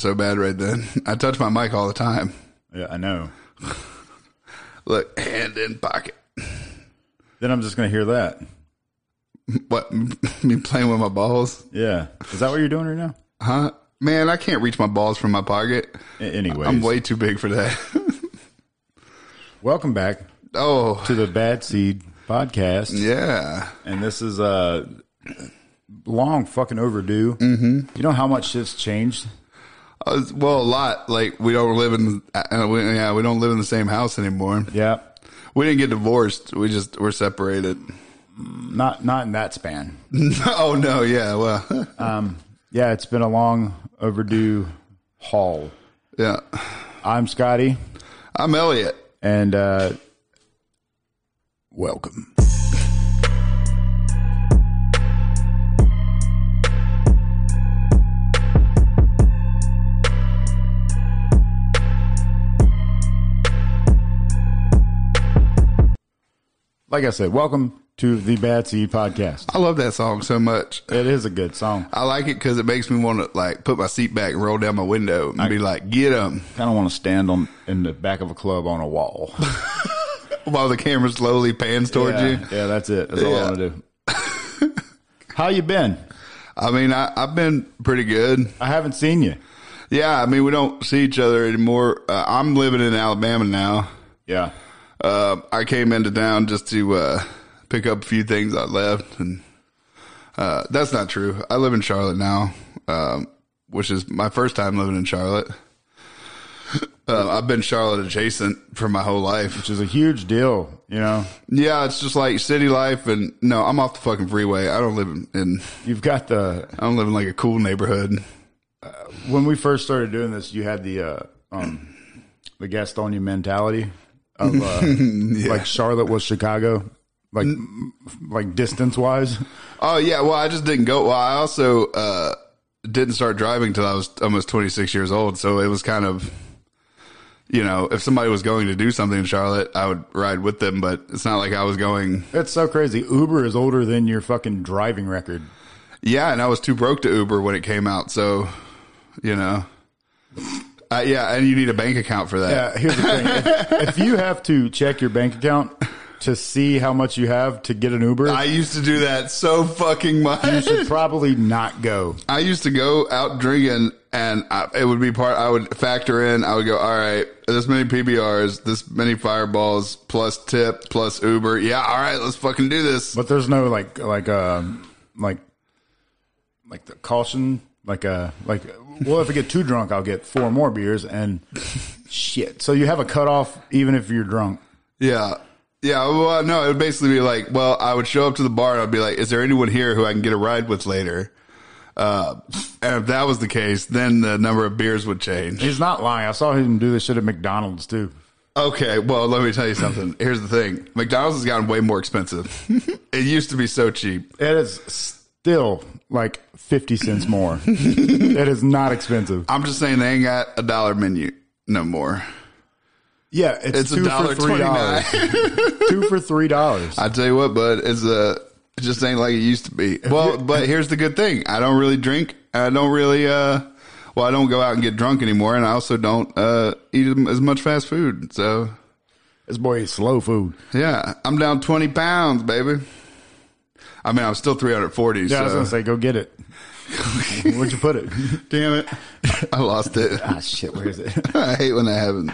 so bad right then. I touch my mic all the time. Yeah, I know. Look, hand in pocket. Then I'm just going to hear that. What? Me playing with my balls? Yeah. Is that what you're doing right now? Huh? Man, I can't reach my balls from my pocket. Anyways. I'm way too big for that. Welcome back to the Bad Seed podcast. Yeah. And this is long fucking overdue. Mm-hmm. You know how much shit's changed? Well, a lot. Like, we don't live in the same house anymore. Yeah. We didn't get divorced. We're separated. Not in that span. Oh, no. Yeah. Well, yeah, it's been a long overdue haul. Yeah. I'm Scotty. I'm Elliot. And welcome. Like I said, welcome to the Bad Seed podcast. I love that song so much. It is a good song. I like it because it makes me want to like put my seat back and roll down my window and be like, get him. Kind of want to stand in the back of a club on a wall. While the camera slowly pans towards you. Yeah, that's it. That's all I want to do. How you been? I mean, I've been pretty good. I haven't seen you. Yeah, I mean, we don't see each other anymore. I'm living in Alabama now. Yeah. I came into town just to pick up a few things I left, and that's not true. I live in Charlotte now, which is my first time living in Charlotte. I've been Charlotte adjacent for my whole life, which is a huge deal, you know? Yeah, it's just like city life, and no, I'm off the fucking freeway. I don't live in You've got I don't live in like a cool neighborhood. When we first started doing this, you had the Gastonia mentality of like Charlotte was Chicago, like distance wise. Oh yeah, well I just didn't go. Well, I also didn't start driving till I was almost 26 years old, so it was kind of, you know, if somebody was going to do something in Charlotte, I would ride with them, but it's not like I was going. It's so crazy. Uber is older than your fucking driving record. Yeah, and I was too broke to Uber when it came out, so, you know. Yeah, and you need a bank account for that. Yeah, here's the thing. If you have to check your bank account to see how much you have to get an Uber. I used to do that so fucking much. You should probably not go. I used to go out drinking, and it would be I would factor in, I would go, all right, this many PBRs, this many Fireballs, plus tip, plus Uber. Yeah, all right, let's fucking do this. But there's no like the caution, well, if I get too drunk, I'll get 4 more beers and shit. So you have a cutoff even if you're drunk. Yeah. Yeah, well, no, it would basically be like, well, I would show up to the bar and I'd be like, is there anyone here who I can get a ride with later? And if that was the case, then the number of beers would change. He's not lying. I saw him do this shit at McDonald's too. Okay, well, let me tell you something. Here's the thing. McDonald's has gotten way more expensive. It used to be so cheap. It is still like 50 cents more. It is not expensive. I'm just saying they ain't got a $1 menu no more. Yeah, it's $2 for $3. 2 for $3. I tell you what, bud, it just ain't like it used to be. Well, but here's the good thing. I don't really drink. I don't really, I don't go out and get drunk anymore, and I also don't eat as much fast food. So this boy eats slow food. Yeah, I'm down 20 pounds, baby. I mean, I'm still 340. Yeah, so. I was gonna say, go get it. Where'd you put it? Damn it, I lost it. Ah, shit, where is it? I hate when that happens.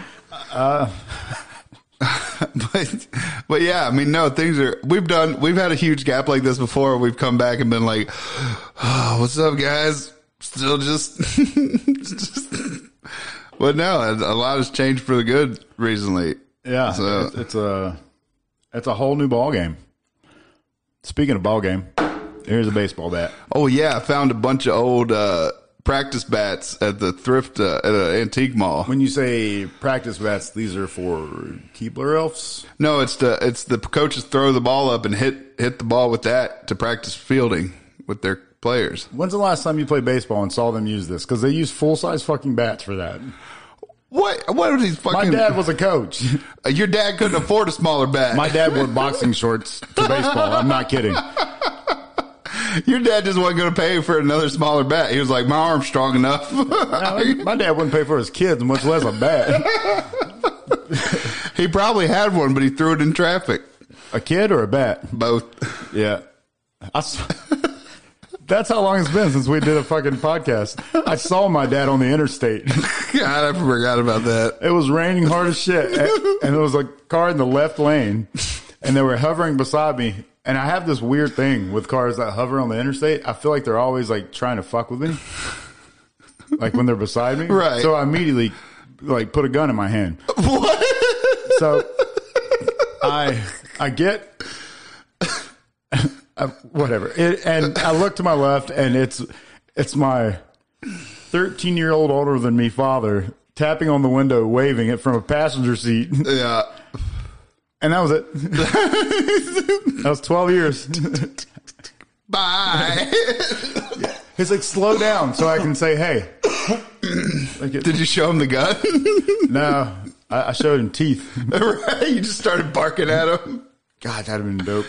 But yeah, I mean, no, we've had a huge gap like this before. We've come back and been like, oh, what's up, guys? Still just, but no, a lot has changed for the good recently. Yeah. So it's a whole new ball game. Speaking of ball game, here's a baseball bat. Oh yeah. I found a bunch of old, practice bats at the thrift at an antique mall. When you say practice bats, these are for Keebler elves? No, it's the coaches throw the ball up and hit the ball with that to practice fielding with their players. When's the last time you played baseball and saw them use this? Because they use full size fucking bats for that. What are these fucking? My dad was a coach. Your dad couldn't afford a smaller bat. My dad wore boxing shorts to baseball. I'm not kidding. Your dad just wasn't going to pay for another smaller bat. He was like, my arm's strong enough. No, my dad wouldn't pay for his kids, much less a bat. He probably had one, but he threw it in traffic. A kid or a bat? Both. Yeah. That's how long it's been since we did a fucking podcast. I saw my dad on the interstate. God, I forgot about that. It was raining hard as shit. And there was a car in the left lane. And they were hovering beside me. And I have this weird thing with cars that hover on the interstate. I feel like they're always like trying to fuck with me. Like when they're beside me. Right. So I immediately like put a gun in my hand. What? So I get... whatever. And I look to my left, and it's my 13-year-old older than me father tapping on the window, waving it from a passenger seat. Yeah. And that was it. That was 12 years. Bye. He's like, slow down so I can say, hey. Did you show him the gun? No, I showed him teeth. Right? You just started barking at him. God, that'd have been dope.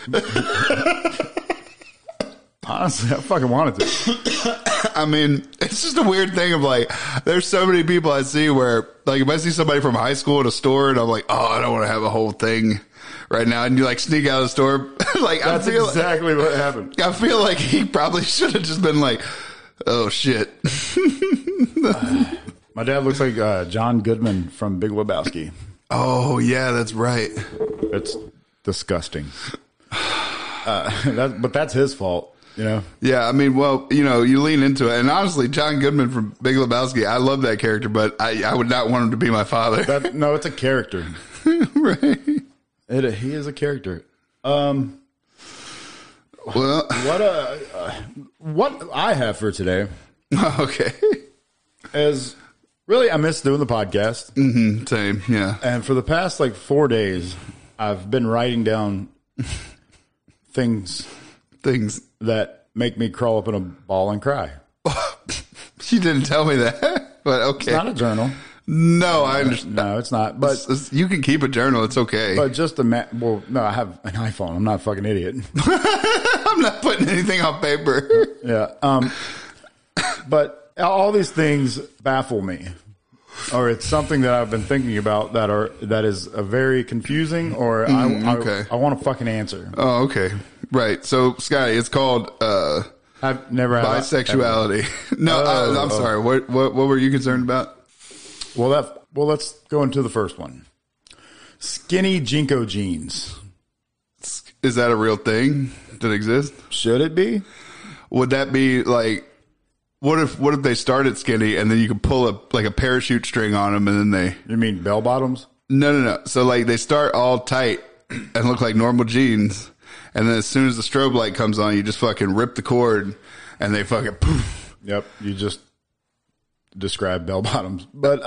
Honestly, I fucking wanted to. I mean, it's just a weird thing of like, there's so many people I see where, like, if I see somebody from high school at a store and I'm like, oh, I don't want to have a whole thing right now. And you like sneak out of the store. Like, that's exactly what happened. I feel like he probably should have just been like, oh shit. My dad looks like John Goodman from Big Lebowski. Oh yeah, that's right. It's disgusting. But that's his fault. You know? Yeah, I mean, well, you know, you lean into it. And honestly, John Goodman from Big Lebowski, I love that character, but I would not want him to be my father. No, it's a character. Right. He is a character. Well, what I have for today okay. is really, I miss doing the podcast. Mm-hmm, same, yeah. And for the past, 4 days, I've been writing down things that make me crawl up in a ball and cry. She didn't tell me that, but okay. It's not a journal. No, I understand. No, it's not. But you can keep a journal. It's okay. But just well, no, I have an iPhone. I'm not a fucking idiot. I'm not putting anything on paper. Yeah. But all these things baffle me, or it's something that I've been thinking about that is a very confusing, or okay. I want a fucking answer. Oh, okay. Right. So, Scotty, it's called I've never had bisexuality. No, I'm sorry. What were you concerned about? Well, let's go into the first one. Skinny Jinko jeans. Is that a real thing that exists? Should it be? Would that be like, what if they started skinny and then you could pull a parachute string on them and then You mean bell bottoms? No. So like they start all tight and look like normal jeans. And then as soon as the strobe light comes on, you just fucking rip the cord and they fucking poof. Yep. You just describe bell bottoms. But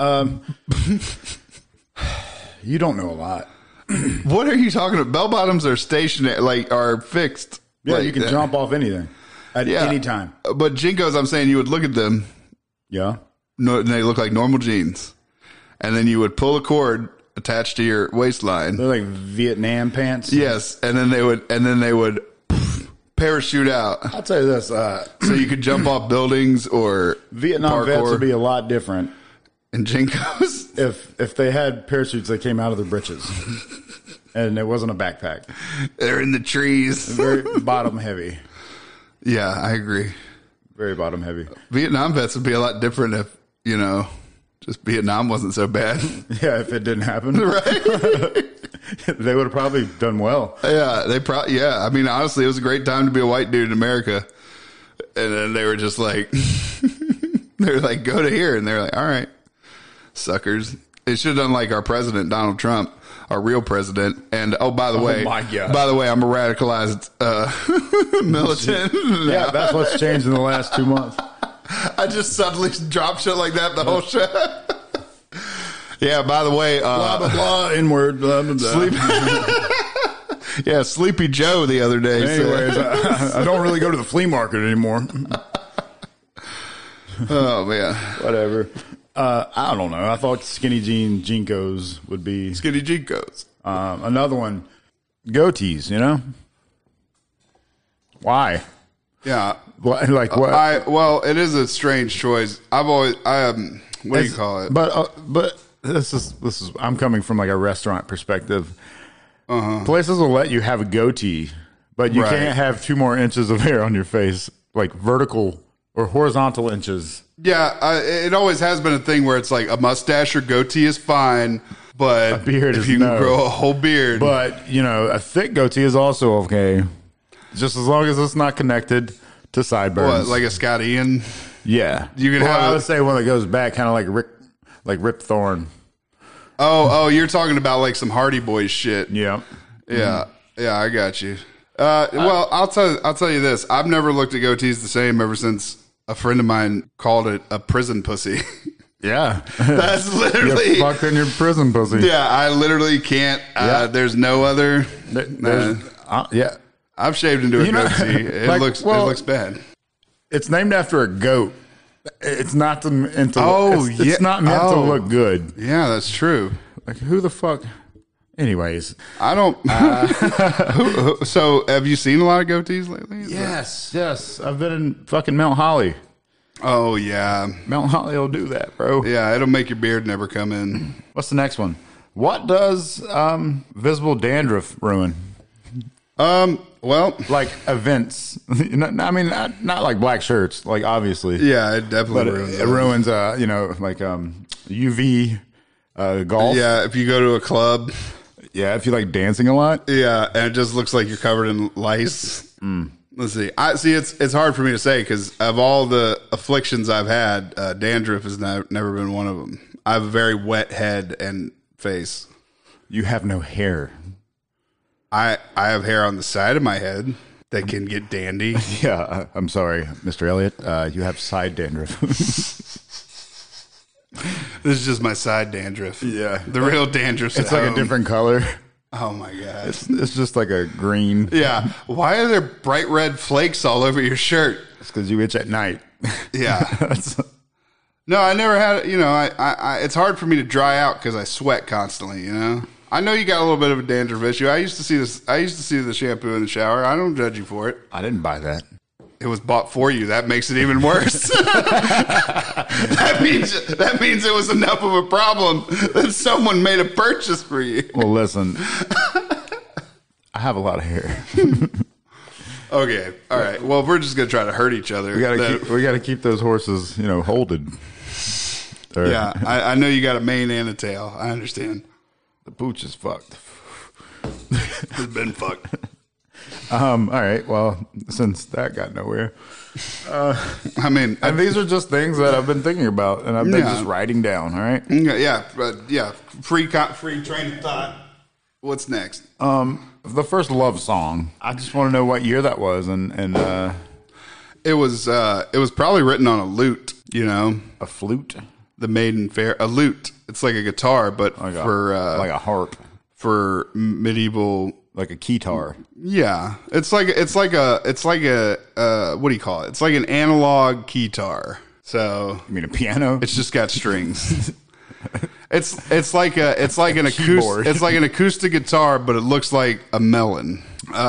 you don't know a lot. What are you talking about? Bell bottoms are stationary, are fixed. Yeah, you can jump off anything at any time. But Jinkos, I'm saying you would look at them. Yeah. No, and they look like normal jeans. And then you would pull a cord attached to your waistline. They're like Vietnam pants. Yes, and then they would parachute out. I'll tell you this. So you could jump off buildings or Vietnam parkour. vets would be a lot different. And Jinkos? If they had parachutes that came out of their britches. And it wasn't a backpack. They're in the trees. Very bottom heavy. Yeah, I agree. Very bottom heavy. Vietnam vets would be a lot different if, just Vietnam wasn't so bad. Yeah, if it didn't happen. Right. They would have probably done well. Yeah, I mean, honestly, it was a great time to be a white dude in America. And then they were just like, they were like, go to here. And they were like, all right, suckers. They should have done like our president, Donald Trump, our real president. And by the way, my God. By the way, I'm a radicalized militant. Yeah, that's what's changed in the last 2 months. I just suddenly dropped shit like that the whole show. Yeah, by the way, blah blah blah, inward, blah blah blah. Yeah, Sleepy Joe the other day. Anyways, I don't really go to the flea market anymore. Oh man, whatever. I don't know. I thought skinny Jinkos would be skinny Jinkos. Another one, goatees. Why? Yeah. Like what? Well, it is a strange choice. What do you call it? But this is. I'm coming from like a restaurant perspective. Places will let you have a goatee, but you can't have 2 more inches of hair on your face, like vertical or horizontal inches. Yeah, it always has been a thing where it's like a mustache or goatee is fine, but a beard if you can grow a whole beard. But, a thick goatee is also okay, just as long as it's not connected to sideburns. What, like a Scott Ian? Yeah. You can I would say one that goes back, kind of like Rip Thorne. Oh, you're talking about like some Hardy Boys shit. Yeah. Yeah, I got you. Well, I'll tell you this. I've never looked at goatees the same ever since a friend of mine called it a prison pussy. Yeah. That's literally... You're fucking your prison pussy. Yeah, I literally can't. There's no other... Yeah. I've shaved into a goatee. It looks bad. It's named after a goat. It's not meant to look good. Yeah, that's true. Like, who the fuck... Anyways, I don't... So, have you seen a lot of goatees lately? Yes. I've been in fucking Mount Holly. Oh, yeah. Mount Holly will do that, bro. Yeah, it'll make your beard never come in. What's the next one? What does visible dandruff ruin? Well... Like events. I mean, not like black shirts, like obviously. Yeah, it definitely ruins it. It ruins, like UV golf. Yeah, if you go to a club... Yeah, if you like dancing a lot. Yeah, and it just looks like you're covered in lice. Let's see. It's hard for me to say because of all the afflictions I've had, dandruff has never been one of them. I have a very wet head and face. You have no hair. I have hair on the side of my head that can get dandy. Yeah, I'm sorry, Mr. Elliott. You have side dandruff. This is just my side dandruff. Yeah. The real dandruff. It's like a different color. Oh my God. It's just like a green. Yeah. Why are there bright red flakes all over your shirt? It's because you itch at night. Yeah. No, I never had, I it's hard for me to dry out because I sweat constantly, I know you got a little bit of a dandruff issue. I used to see the shampoo in the shower. I don't judge you for it. I didn't buy that. It was bought for you. That makes it even worse. that means it was enough of a problem that someone made a purchase for you. Well, listen, I have a lot of hair. Okay, all right. Well, we're just gonna try to hurt each other. We gotta keep those horses, holded. Yeah, I know you got a mane and a tail. I understand. The pooch is fucked. It's been fucked. All right. Well, since that got nowhere, and these are just things that I've been thinking about, and I've been just writing down. All right. Yeah. Free train of thought. What's next? The first love song. I just want to know what year that was, and it was probably written on a lute. A flute. The Maiden Fair, a lute. It's like a guitar, but like a harp for medieval. Like a keytar. Yeah. It's like a what do you call it? It's like an analog keytar. So you mean a piano? It's just got strings. it's like an acoustic guitar, but it looks like a melon.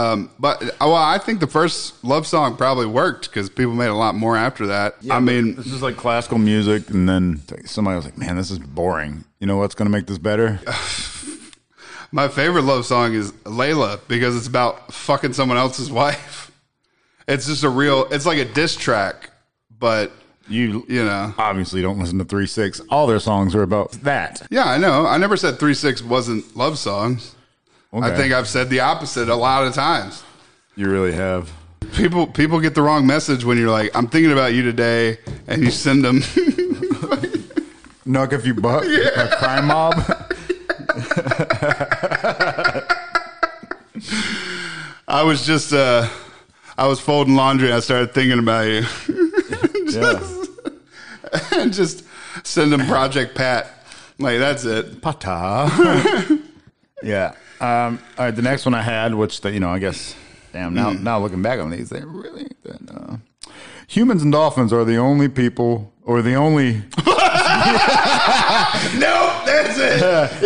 I think the first love song probably worked because people made a lot more after that. Yeah, this is like classical music, and then somebody was like, "Man, this is boring." You know what's going to make this better? My favorite love song is Layla because it's about fucking someone else's wife. It's just it's like a diss track, but you obviously don't listen to 3-6. All their songs are about that. Yeah, I know. I never said 3-6 wasn't love songs. Okay. I think I've said the opposite a lot of times. You really have. People get the wrong message when you're like, I'm thinking about you today, and you send them. Nuck if you buck, a crime mob. I was folding laundry and I started thinking about you. And just send them Project Pat. Like, that's it. Pata. Yeah. All right, the next one I had, which, I guess, now looking back on these, they really, humans and dolphins are the only people, or the only... No, that's it.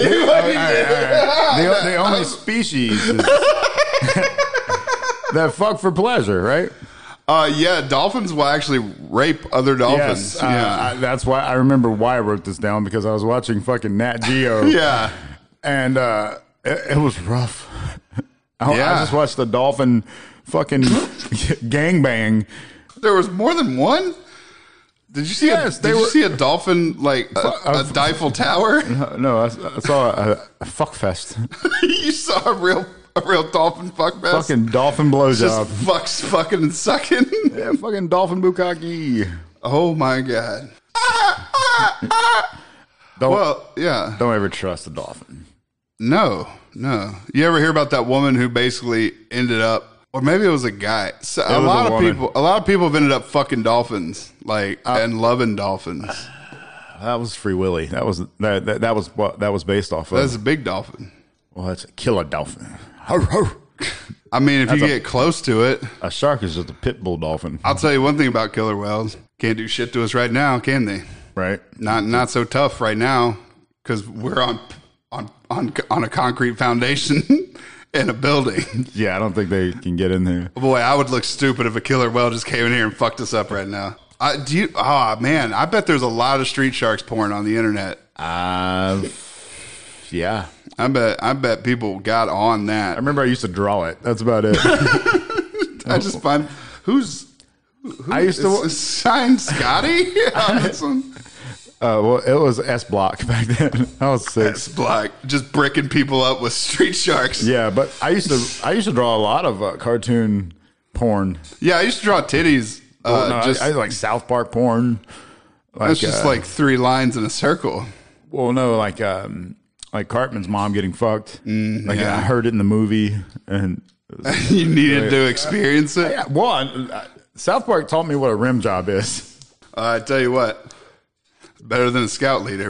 The only species that fuck for pleasure, right? Yeah, dolphins will actually rape other dolphins. Yes, Yeah. that's why I remember why I wrote this down, because I was watching fucking Nat Geo. Yeah. And it was rough. I Yeah. just watched the dolphin fucking gangbang. There was more than one? Did you see Yes, did you see a dolphin, like a Eiffel Tower? No, I saw a fuck fest. You saw a real dolphin fuck fest? Fucking dolphin blowjob. Just fucking and sucking. Yeah, fucking dolphin bukkake. Oh my god. Don't ever trust a dolphin. No. You ever hear about that woman who basically ended up, or maybe it was a guy. So a lot of people have ended up fucking dolphins, like and loving dolphins. That was Free Willy. That was what that was based off of. That's a big dolphin. Well, that's a killer dolphin. I mean, if you get close to it, A shark is just a pit bull dolphin, I'll tell you one thing about killer whales: can't do shit to us right now, can they? right? Not so tough right now because we're on a concrete foundation in a building. Yeah, I don't think they can get in there. Boy, I would look stupid if a killer whale just came in here and fucked us up right now. Man, I bet there's a lot of street sharks porn on the internet. Yeah. I bet people got on that. I remember I used to draw it. That's about it. I just find who I used to is signed Scotty on this one. Well, it was S Block back then. I was 6. It's black, just bricking people up with street sharks. Yeah, but I used to draw a lot of cartoon porn. Yeah, I used to draw titties. I like South Park porn. That's just like 3 lines in a circle. Well, no, like Cartman's mom getting fucked. Like yeah. I heard it in the movie, and You needed to experience it. yeah, well, South Park taught me what a rim job is. I tell you what, better than a scout leader.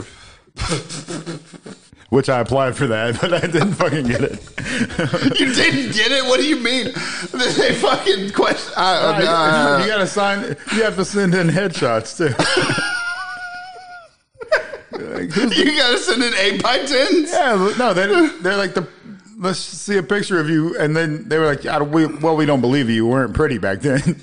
Which I applied for that, but I didn't fucking get it. You didn't get it? What do you mean? They fucking question. You gotta sign. You have to send in headshots too. You gotta send in 8x10s? Yeah, no, they're like let's see a picture of you, and then they were like, we don't believe you. You weren't pretty back then.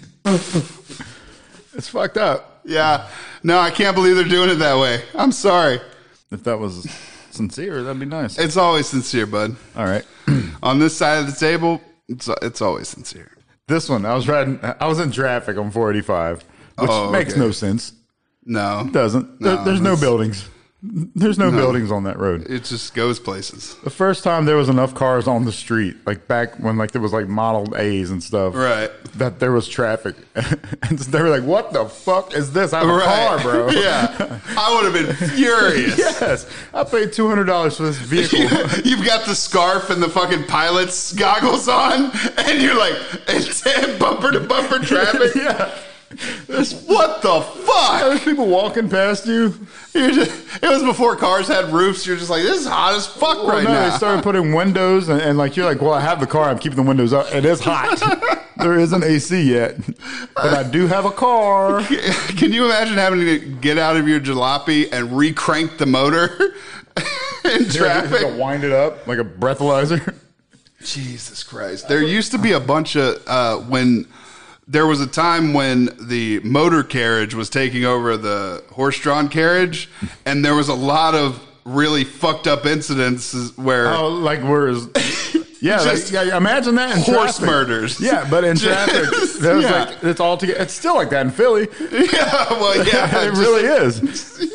It's fucked up. Yeah. No, I can't believe they're doing it that way. I'm sorry. If that was sincere, that'd be nice. It's always sincere, bud. All right. On this side of the table, it's always sincere. This one, I was in traffic on 485, which makes no sense. No. It doesn't. There's no buildings. There's no buildings on that road. It just goes places. The first time there was enough cars on the street, like back when like there was like Model A's and stuff, Right. that there was traffic. And they were like, what the fuck is this? I have a car, bro. Yeah. I would have been furious. Yes. I paid $200 for this vehicle. You've got the scarf and the fucking pilot's goggles on, and you're like, it's bumper to bumper traffic. Yeah. What the fuck? There's people walking past you. It was before cars had roofs. You're just like, this is hot as fuck Well, right no, now. they started putting windows, and like you're like, well, I have the car. I'm keeping the windows up. It is hot. There isn't AC yet, but I do have a car. Can you imagine having to get out of your jalopy and re-crank the motor in traffic? You wind it up like a breathalyzer. Jesus Christ. There used to be a bunch of, when there was a time when the motor carriage was taking over the horse-drawn carriage, and there was a lot of really fucked up incidents where... Oh, like yeah, Just imagine that in horse traffic. murders. Yeah, but in traffic, there's yeah. like it's all together. It's still like that in Philly. Yeah, well, yeah. It really is.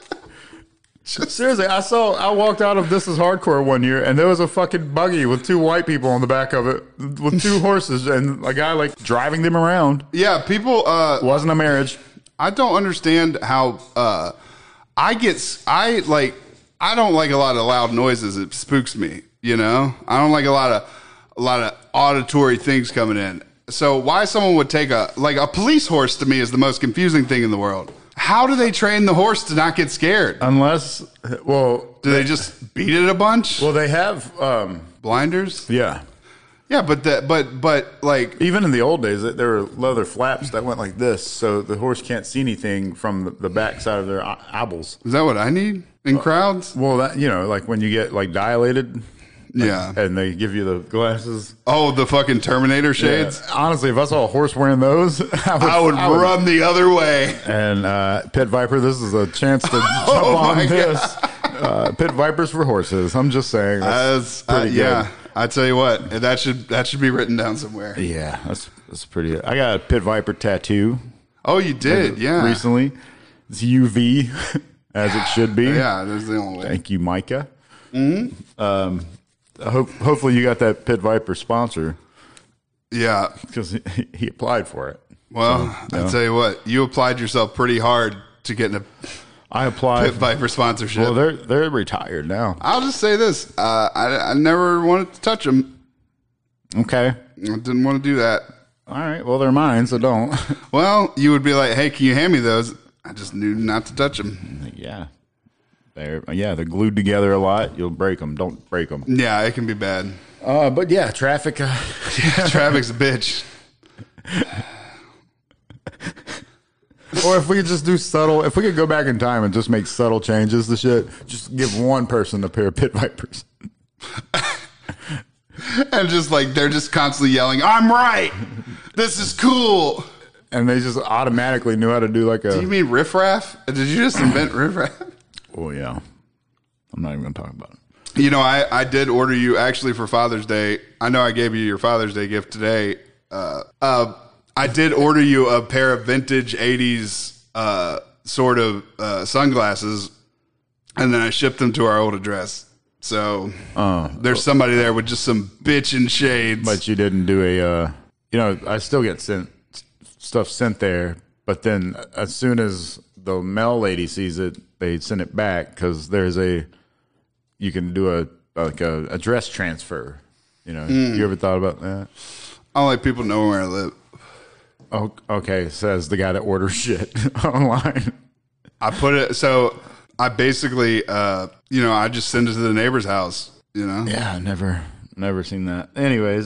Seriously, I walked out of This Is Hardcore one year, and there was a fucking buggy with 2 white people on the back of it with 2 horses, and a guy like driving them around. Yeah, people... Wasn't a marriage. I don't understand how I don't like a lot of loud noises. It spooks me, you know? I don't like a lot of auditory things coming in. So why someone would take a police horse to me is the most confusing thing in the world. How do they train the horse to not get scared? Unless, well... Do they just beat it a bunch? Well, they have... Blinders? Yeah. Yeah, but like... Even in the old days, there were leather flaps that went like this, so the horse can't see anything from the back side of their eyeballs. Is that what I need in crowds? Well, that, like when you get like dilated... Yeah. And they give you the glasses. Oh, the fucking Terminator shades. Yeah. Honestly, if I saw a horse wearing those, I would run the other way. And Pit Viper, this is a chance to jump on this. Pit Vipers for horses. I'm just saying. That's pretty good. Yeah. I tell you what, that should be written down somewhere. Yeah, that's pretty good. I got a Pit Viper tattoo. Oh, you did? Yeah. Recently. It's UV, as it should be. Yeah, that's the only way. Thank you, Micah. Hopefully you got that Pit Viper sponsor. Yeah. Because he applied for it. Well, I tell you what, you applied yourself pretty hard to get a I applied Pit Viper sponsorship. Well, they're retired now. I'll just say this. I never wanted to touch them. Okay. I didn't want to do that. All right. Well, they're mine, so don't. Well, you would be like, hey, can you hand me those? I just knew not to touch them. Yeah. They're glued together a lot. You'll break them. Don't break them. Yeah, it can be bad. But yeah, traffic. Traffic's a bitch. Or if we could just do if we could go back in time and just make subtle changes to shit, just give one person a pair of Pit Vipers. And just like, they're just constantly yelling, I'm right. This is cool. And they just automatically knew how to do like a... Do you mean riffraff? Did you just invent riffraff? Oh, yeah. I'm not even going to talk about it. You know, I did order you actually for Father's Day. I know I gave you your Father's Day gift today. I did order you a pair of vintage 80s sort of sunglasses, and then I shipped them to our old address. So there's somebody there with just some bitchin' shades. But you didn't do a... I still get stuff sent there, but then as soon as the mail lady sees it, they send it back because you can do a address transfer. You ever thought about that? I don't like people knowing where I live. Oh, okay. Says the guy that orders shit online. I put it, so I basically, I just send it to the neighbor's house, Yeah, never seen that. Anyways,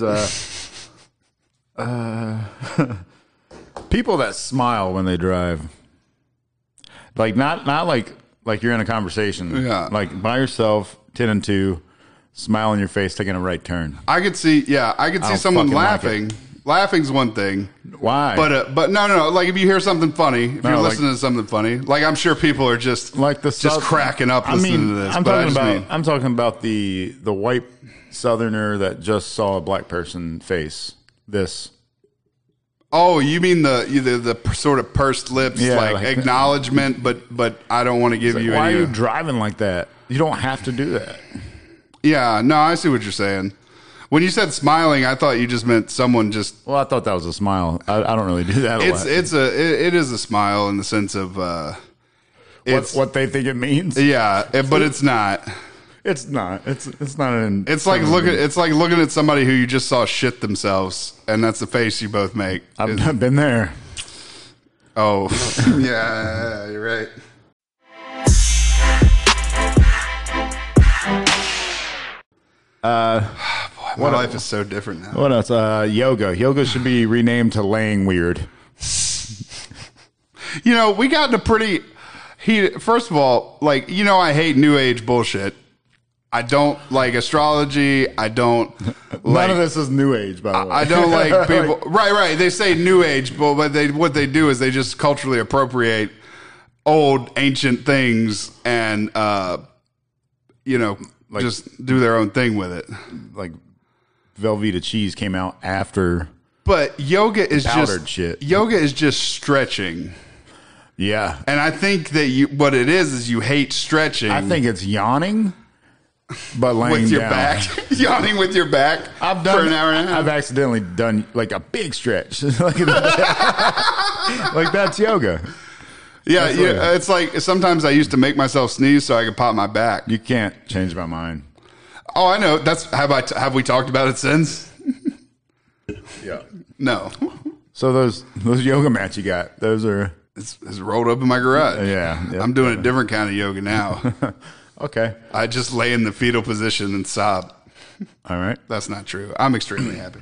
people that smile when they drive, like not like you're in a conversation, like by yourself, 10 and 2, smile on your face, taking a right turn. I could see someone laughing. Laughing's one thing. Why? But no. Like if you hear something funny, if you're listening to something funny, like I'm sure people are just like just cracking up listening to this. I'm talking about the white Southerner that just saw a black person face this. Oh, you mean the sort of pursed lips, like acknowledgement, but I don't want to give you. Why are you driving like that? You don't have to do that. Yeah, no, I see what you're saying. When you said smiling, I thought you just meant someone just. Well, I thought that was a smile. I don't really do that. It is a smile in the sense of what they think it means. Yeah, but it's not. It's not. It's not an. It's like looking at somebody who you just saw shit themselves, and that's the face you both make. I've been there. Oh, yeah, you're right. Boy, my life is so different now. What else? Yoga. Yoga should be renamed to laying weird. We got in a pretty heated. First of all, I hate new age bullshit. I don't like astrology. I don't. None of this is new age, by the way. I don't like people. Right. They say new age, but what they do is they just culturally appropriate old ancient things and just do their own thing with it. Like Velveeta cheese came out after. But yoga is powdered shit. Yoga is just stretching. Yeah, and I think that what it is you hate stretching. I think it's yawning. But laying with your down. back, yawning with your back for an hour and a half. I've accidentally done like a big stretch, like that's yoga. Yeah, it's like sometimes I used to make myself sneeze so I could pop my back. You can't change my mind. Oh, I know. Have we talked about it since? Yeah. No. So those yoga mats you got, those are it's rolled up in my garage. Yeah. I'm doing a different kind of yoga now. Okay. I just lay in the fetal position and sob. All right. That's not true. I'm extremely happy.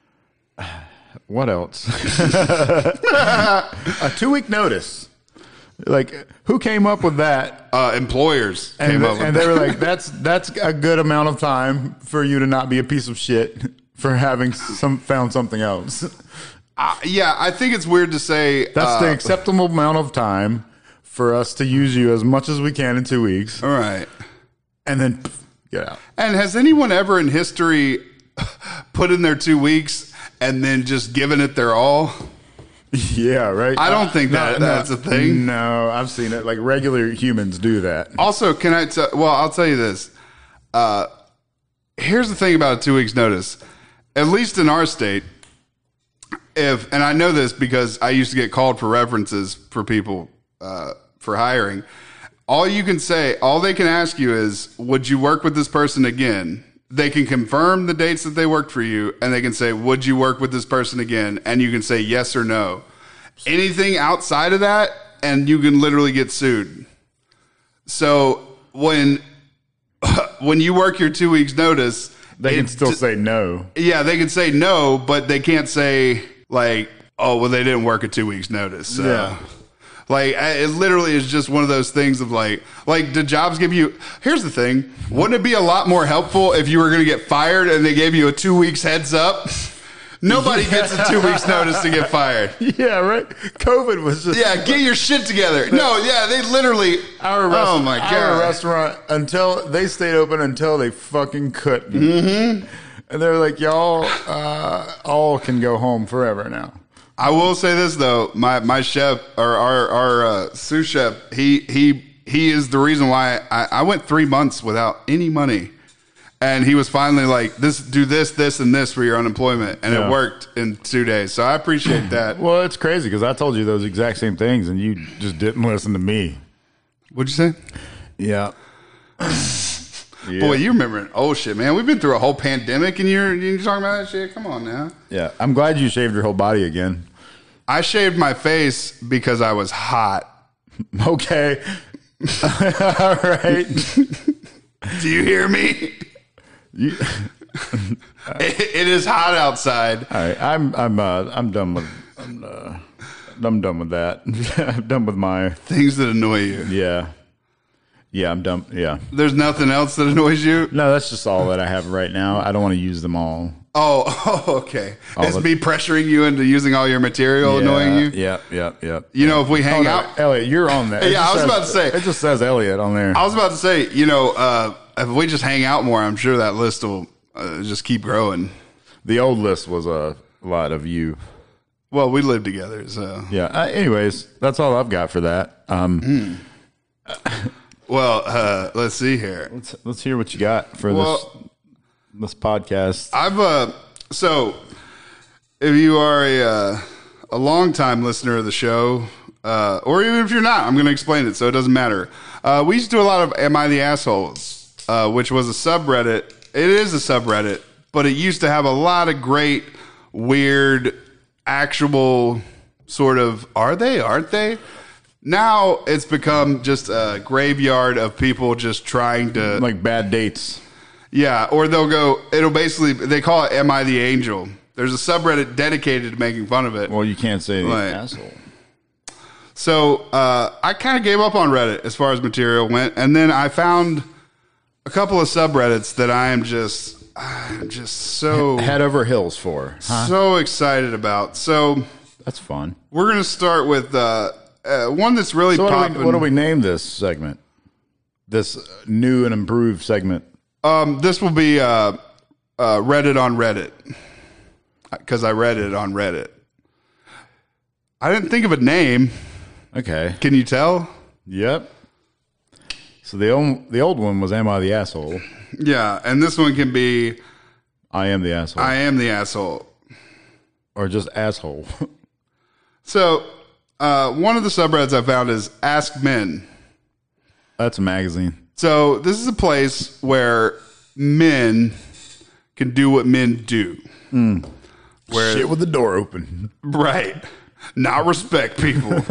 What else? A 2-week notice. Like, who came up with that? Employers came up with and that. they were like, that's a good amount of time for you to not be a piece of shit for having found something else. Yeah, I think it's weird to say That's the acceptable amount of time for us to use you as much as we can in 2 weeks. All right. And then get out. And has anyone ever in history put in their 2 weeks and then just given it their all? Yeah, right. I don't think that's a thing. No, I've seen it. Like, regular humans do that. Also, I'll tell you this. Here's the thing about a 2 weeks notice. At least in our state, and I know this because I used to get called for references for people for hiring. All they can ask you is, would you work with this person again? They can confirm the dates that they worked for you, and they can say, would you work with this person again? And you can say yes or no. Anything outside of that, and you can literally get sued. So when you work your 2 weeks notice, They can still say no. Yeah, they can say no, but they can't say like, oh, well, they didn't work a 2 weeks notice. So. Yeah. Like, it literally is just one of those things of like, did jobs give you, here's the thing. Wouldn't it be a lot more helpful if you were going to get fired and they gave you a 2 weeks heads up? Nobody gets a 2 weeks notice to get fired. Yeah, right. COVID was just. Yeah, get your shit together. No, yeah, they literally. Oh my God. Our restaurant, until they stayed open until they fucking couldn't. Mm-hmm. And they're like, y'all all can go home forever now. I will say this though, my chef or our sous chef, he is the reason why I went 3 months without any money, and he was finally like, do this, and this for your unemployment, and it worked in 2 days. So I appreciate that. Well, it's crazy because I told you those exact same things, and you just didn't listen to me. What'd you say? Yeah. Boy, you remember old shit, man. We've been through a whole pandemic, and you're talking about that shit. Come on now. Yeah, I'm glad you shaved your whole body again. I shaved my face because I was hot. Okay. All right. Do you hear me? It is hot outside. All right. I'm done with I'm done with that. I'm done with my things that annoy you. Yeah, I'm done. Yeah. There's nothing else that annoys you? No, that's just all that I have right now. I don't want to use them all. Oh, okay. It's me pressuring you into using all your material annoying you? Yeah. You know, if we hang out... Elliot, you're on there. Yeah, I was about to say. It just says Elliot on there. I was about to say, if we just hang out more, I'm sure that list will just keep growing. The old list was a lot of you. Well, we live together, so... Yeah. Anyways, that's all I've got for that. Well, let's see here. Let's hear what you got for this podcast. So if you are a longtime listener of the show, or even if you're not, I'm going to explain it, so it doesn't matter. We used to do a lot of Am I the Assholes, which was a subreddit. It is a subreddit, but it used to have a lot of great, weird, actual sort of, aren't they? Now it's become just a graveyard of people just trying to... Like bad dates. Yeah, or they call it Am I the Angel? There's a subreddit dedicated to making fun of it. Well, you can't say the asshole. So I kind of gave up on Reddit as far as material went, and then I found a couple of subreddits that I'm just so... Head over heels for. Huh? So excited about. So... That's fun. We're going to start with... one that's really popping. What do we name this segment? This new and improved segment? This will be Reddit on Reddit, because I read it on Reddit. I didn't think of a name. Okay. Can you tell? Yep. So the old one was Am I the Asshole? Yeah, and this one can be I Am the Asshole. I Am the Asshole. Or just Asshole. So... one of the subreddits I found is Ask Men. That's a magazine. So this is a place where men can do what men do. Where shit with the door open. Right. Not respect people.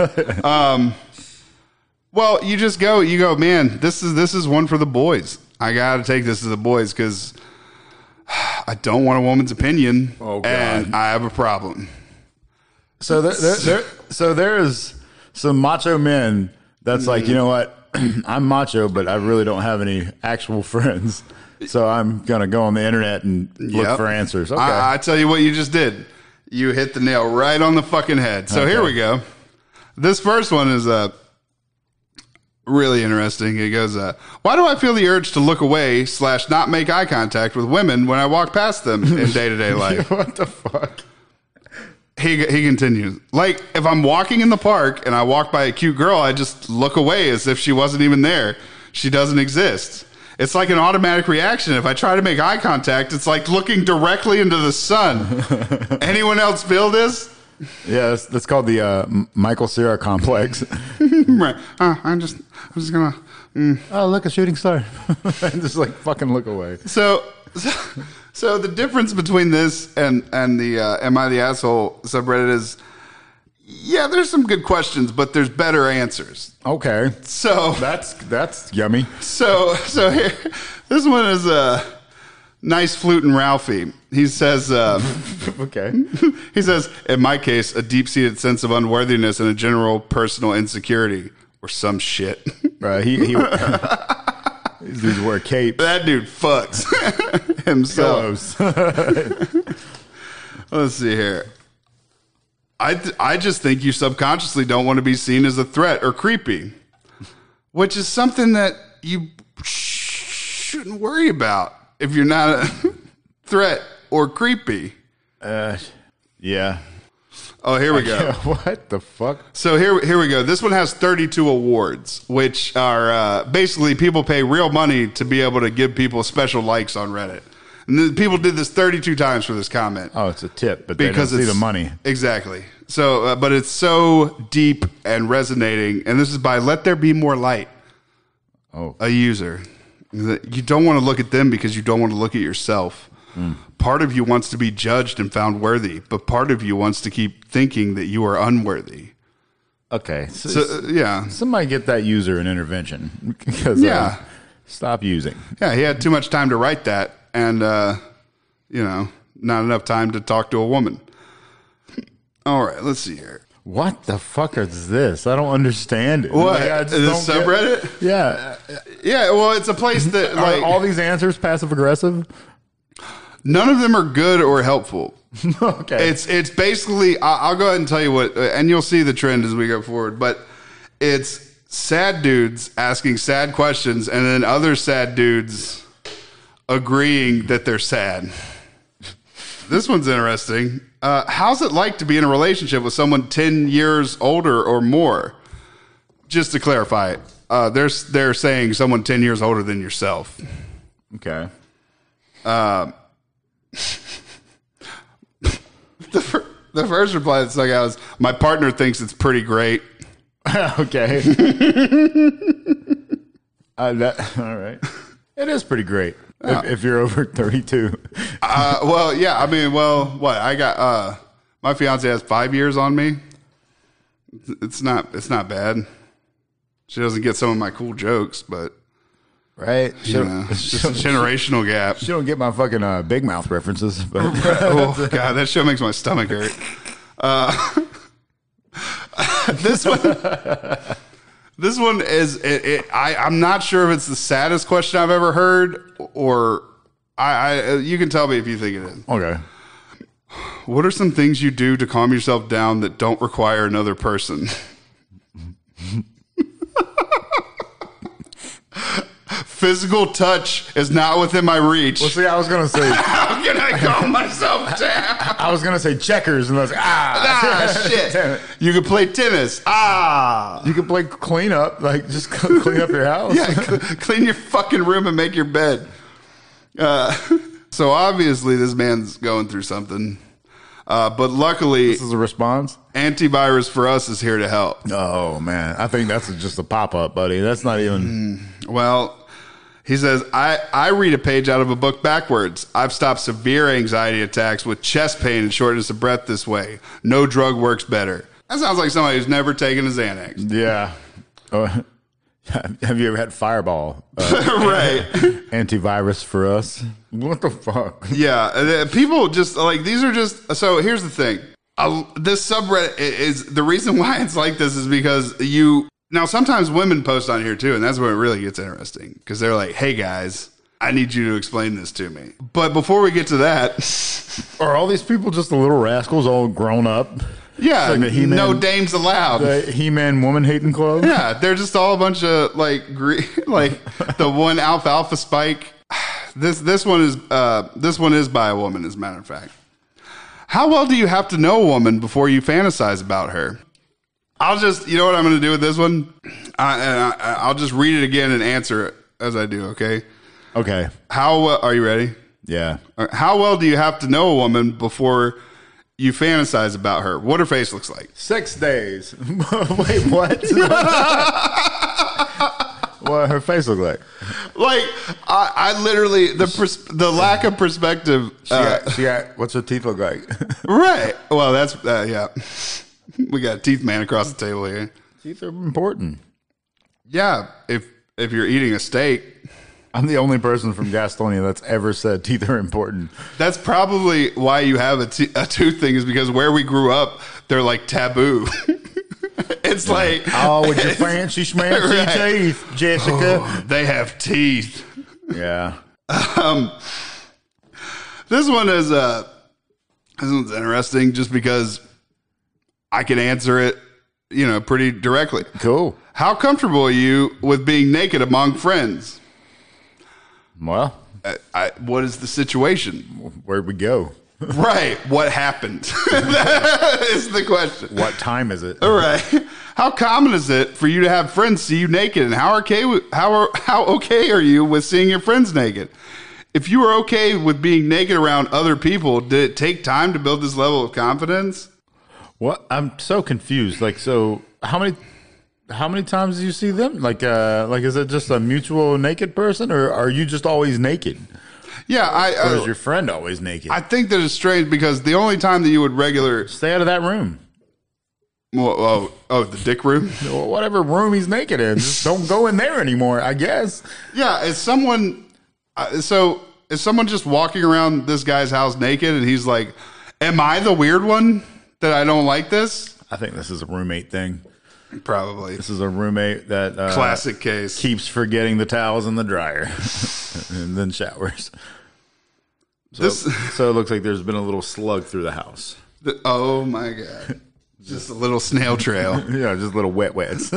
Well, you go, man, this is one for the boys. I got to take this to the boys because I don't want a woman's opinion. Oh, God. And I have a problem. So there is some macho men That's like, you know what? I'm macho, but I really don't have any actual friends. So I'm going to go on the internet and look for answers. Okay. I tell you what you just did. You hit the nail right on the fucking head. So here we go. This first one is really interesting. It goes, why do I feel the urge to look away / not make eye contact with women when I walk past them in day-to-day life? What the fuck? He continues, like if I'm walking in the park and I walk by a cute girl, I just look away as if she wasn't even there. She doesn't exist. It's like an automatic reaction. If I try to make eye contact, it's like looking directly into the sun. Anyone else feel this? Yeah, that's called the Michael Cera complex. Right. I'm just gonna. Oh, look, a shooting star. And just like fucking look away. So the difference between this and the Am I the Asshole subreddit is, yeah, there's some good questions, but there's better answers. Okay. So that's yummy. So here, this one is Nice Flutin' Ralphie. He says, okay. He says, in my case, a deep-seated sense of unworthiness and a general personal insecurity or some shit. He these dudes wear capes. That dude fucks himself. Let's see here. I just think you subconsciously don't want to be seen as a threat or creepy, which is something that you shouldn't worry about if you're not a threat or creepy. Yeah. Oh, here we go. What the fuck? So here we go. This one has 32 awards, which are basically people pay real money to be able to give people special likes on Reddit. And then people did this 32 times for this comment. Oh, it's a tip, but because they don't see the money. Exactly. So, but it's so deep and resonating. And this is by Let There Be More Light. Oh, a user. You don't want to look at them because you don't want to look at yourself. Part of you wants to be judged and found worthy, but part of you wants to keep thinking that you are unworthy. Okay. So yeah. Somebody get that user an intervention. Because, stop using. Yeah, he had too much time to write that and, not enough time to talk to a woman. All right, let's see here. What the fuck is this? I don't understand it. What? Like, This subreddit? Yeah. Yeah, well, it's a place that, like, Are all these answers passive-aggressive? None of them are good or helpful. Okay. It's basically, I'll go ahead and tell you what, and you'll see the trend as we go forward, but it's sad dudes asking sad questions and then other sad dudes agreeing that they're sad. This one's interesting. How's it like to be in a relationship with someone 10 years older or more? Just to clarify, they're saying someone 10 years older than yourself. Okay. The first reply that stuck out was, my partner thinks it's pretty great. Okay. All right. It is pretty great if you're over 32. Well, yeah. I mean, what? I got my fiance has 5 years on me. It's not bad. She doesn't get some of my cool jokes, but right. It's just a generational gap. She don't get my fucking Big Mouth references. But oh God, that show makes my stomach hurt. This one is. I'm not sure if it's the saddest question I've ever heard, or you can tell me if you think it is. Okay. What are some things you do to calm yourself down that don't require another person? Physical touch is not within my reach. Well, see, I was going to say... How can I calm myself down? I was going to say checkers, and I was like, shit. You can play tennis. You can play cleanup, like just clean up your house. Yeah, clean your fucking room and make your bed. So obviously this man's going through something. But luckily... This is a response? Antivirus for Us is here to help. Oh, man. I think that's just a pop-up, buddy. That's not even... Well... He says, I read a page out of a book backwards. I've stopped severe anxiety attacks with chest pain and shortness of breath this way. No drug works better. That sounds like somebody who's never taken a Xanax. Yeah. Have you ever had Fireball? Right. Antivirus for Us. What the fuck? Yeah. People just, like, these are just... So here's the thing. This subreddit is... The reason why it's like this is because Now, sometimes women post on here too, and that's where it really gets interesting because they're like, hey guys, I need you to explain this to me. But before we get to that, Are all these people just the little rascals all grown up? yeah, Like the He-Man- no dames allowed. The He-Man woman hating club? Yeah, they're just all a bunch of like like the one alfalfa spike. This one is by a woman, as a matter of fact. How well do you have to know a woman before you fantasize about her? I'll just, you know what I'm going to do with this one? I'll just read it again and answer it as I do, okay? Okay. Are you ready? Yeah. How well do you have to know a woman before you fantasize about her? What her face looks like. 6 days. Wait, what? What her face look like? Like, I literally, the lack of perspective. She got, what's her teeth look like? Right. Well, that's, yeah. We got a teeth man across the table here. Teeth are important. Yeah. If you're eating a steak. I'm the only person from Gastonia that's ever said teeth are important. That's probably why you have a tooth thing, is because where we grew up, they're like taboo. It's like, oh, with your fancy schmancy Right. teeth, Jessica. oh, they have teeth. Yeah. This one's interesting just because I can answer it, pretty directly. Cool. How comfortable are you with being naked among friends? Well, What is the situation? where'd we go? Right. What happened? That is the question. What time is it? All right. How common is it for you to have friends see you naked, and how okay are you with seeing your friends naked? If you were okay with being naked around other people, did it take time to build this level of confidence? What? I'm so confused. Like, so how many times do you see them? Like, is it just a mutual naked person, or are you just always naked? Yeah, Or is your friend always naked? I think that it's strange because the only time that you would Stay out of that room. the dick room. Or whatever room he's naked in. Just don't go in there anymore, I guess. Yeah, is someone just walking around this guy's house naked, and he's like, "Am I the weird one that I don't like this?" I think this is a roommate thing. Probably. This is a roommate that Classic case. keeps forgetting the towels in the dryer and then showers. So it looks like there's been a little slug through the house. Oh my god! Just a little snail trail. Yeah, just little wets.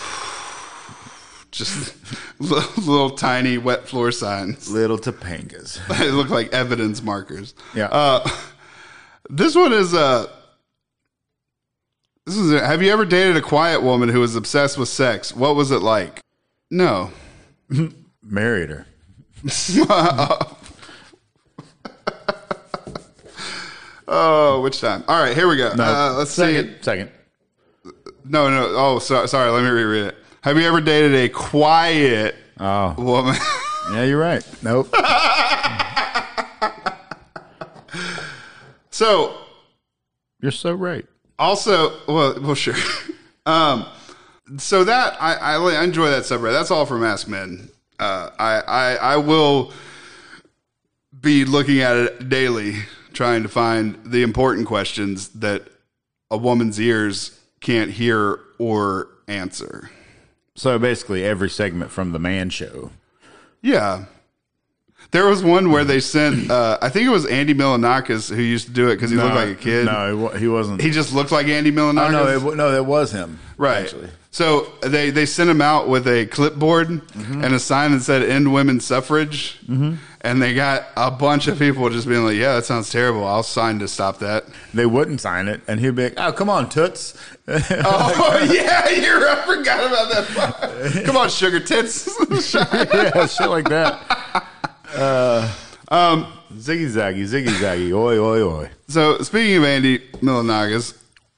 Just little tiny wet floor signs. Little Topangas. They look like evidence markers. Yeah. This one is have you ever dated a quiet woman who was obsessed with sex? What was it like? No. Married her. Oh, which time? All right, here we go. No, Let's see. Second. No. Oh, sorry. Let me reread it. Have you ever dated a quiet woman? Yeah, you're right. Nope. So, You're so right. also, well, sure. So that I enjoy that subreddit. That's all from Ask Men. I will be looking at it daily, trying to find the important questions that a woman's ears can't hear or answer. So basically, every segment from the Man Show. Yeah. There was one where they sent, I think it was Andy Milonakis who used to do it because he looked like a kid. No, he wasn't. He just looked like Andy Milonakis. Oh, no, it was him. Right. Actually. So they sent him out with a clipboard and a sign that said "End Women's Suffrage," and they got a bunch of people just being like, "Yeah, that sounds terrible. I'll sign to stop that." They wouldn't sign it, and he'd be like, "Oh, come on, toots." Oh yeah, I forgot about that. Come on, sugar tits. Yeah, shit like that. Ziggy zaggy, oi, oi, oi. So speaking of Andy Milonakis,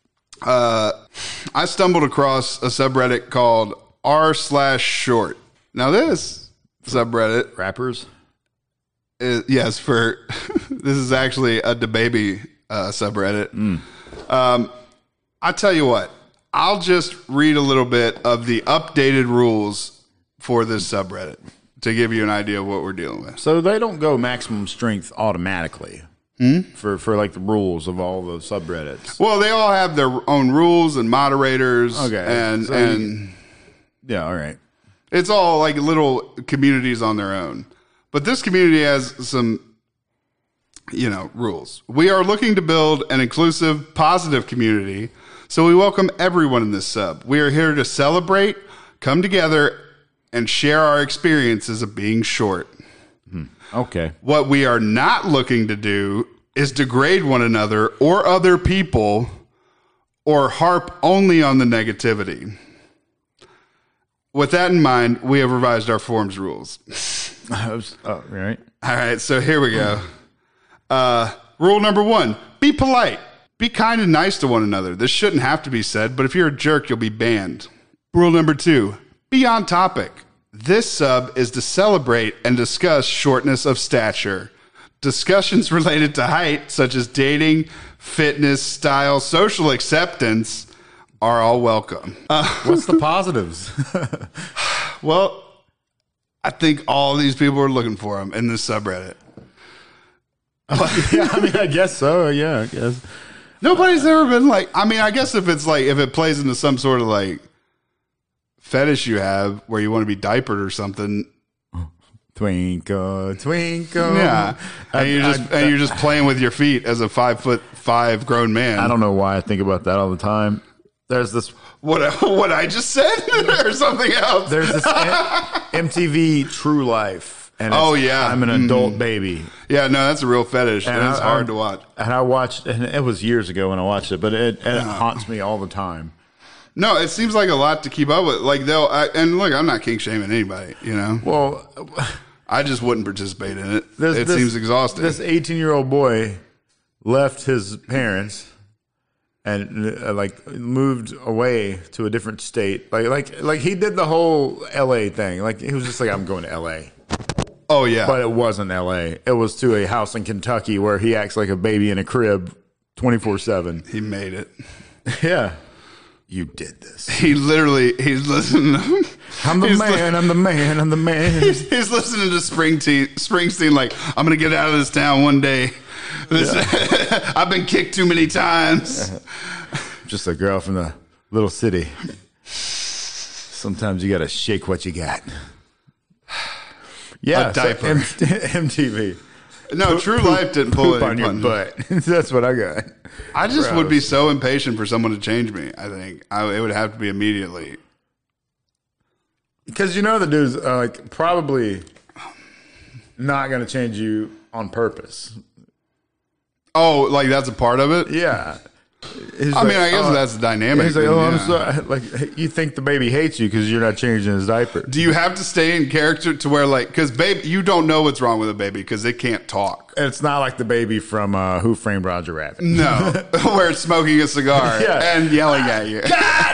I stumbled across a subreddit called r/short. Now this subreddit Rappers? is, yes, for this is actually a DaBaby subreddit. I tell you what, I'll just read a little bit of the updated rules for this subreddit to give you an idea of what we're dealing with. So they don't go maximum strength automatically for like the rules of all the subreddits. Well, they all have their own rules and moderators. Okay. And So Yeah, all right. It's all like little communities on their own. But this community has some, rules. We are looking to build an inclusive, positive community, so we welcome everyone in this sub. We are here to celebrate, come together, and share our experiences of being short. Okay. What we are not looking to do is degrade one another or other people or harp only on the negativity. With that in mind, we have revised our forms rules. Right. All right, so here we go. Rule number 1, be polite. Be kind and nice to one another. This shouldn't have to be said, but if you're a jerk, you'll be banned. Rule number 2, be on topic. This sub is to celebrate and discuss shortness of stature. Discussions related to height, such as dating, fitness, style, social acceptance, are all welcome. What's the positives? Well, I think all these people are looking for them in this subreddit. Yeah, I mean, I guess so. Yeah, I guess. Nobody's ever been like, I mean, I guess if it plays into some sort of like fetish you have where you want to be diapered or something. Twinkle, twinkle. Yeah. And you're just playing with your feet as a 5'5" grown man. I don't know why I think about that all the time. There's this. What I just said or something else. There's this MTV True Life. And yeah. I'm an adult baby. Yeah, no, that's a real fetish. And it's hard to watch. And I watched, and it was years ago when I watched it, but it haunts me all the time. No, it seems like a lot to keep up with. Like and look, I'm not kink shaming anybody, Well, I just wouldn't participate in it. It seems exhausting. This 18-year-old boy left his parents and moved away to a different state. Like he did the whole LA thing. Like he was just like, I'm going to LA. Oh yeah. But it wasn't LA. It was to a house in Kentucky where he acts like a baby in a crib 24/7. He made it. Yeah. You did this. He's listening to I'm the man. He's listening to Springsteen like, I'm going to get out of this town one day. I've been kicked too many times. Just a girl from the little city. Sometimes you got to shake what you got. Yeah, a diaper. MTV. No, True Life didn't pull poop on your butt. That's what I got. I just would be so impatient for someone to change me. I think it would have to be immediately. Because the dude's probably not going to change you on purpose. Oh, like that's a part of it? Yeah. I mean, I guess that's the dynamic. He's like, I'm sorry. Like, you think the baby hates you because you're not changing his diaper. Do you have to stay in character to where, like, because baby, you don't know what's wrong with a baby because it can't talk. It's not like the baby from Who Framed Roger Rabbit. No, where it's smoking a cigar and yelling at you.